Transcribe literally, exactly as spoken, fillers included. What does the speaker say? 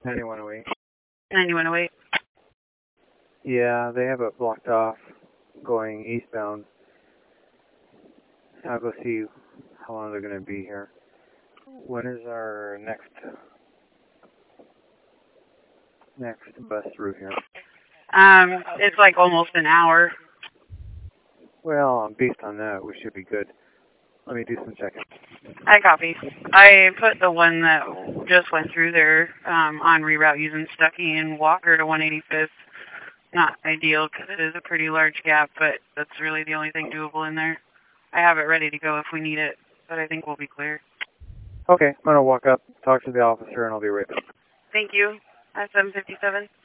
ninety-one oh eight. ninety-one oh eight. Yeah, they have it blocked off going eastbound. I'll go see how long they're going to be here. When is our next next bus route here? Um, it's like almost an hour. Well, based on that, we should be good. Let me do some checking. I copy. I put the one that just went through there um, on reroute using Stuckey and Walker to one eighty-fifth. Not ideal because it is a pretty large gap, but that's really the only thing doable in there. I have it ready to go if we need it, but I think we'll be clear. Okay, I'm going to walk up, talk to the officer, and I'll be right back. Thank you. I seven fifty-seven.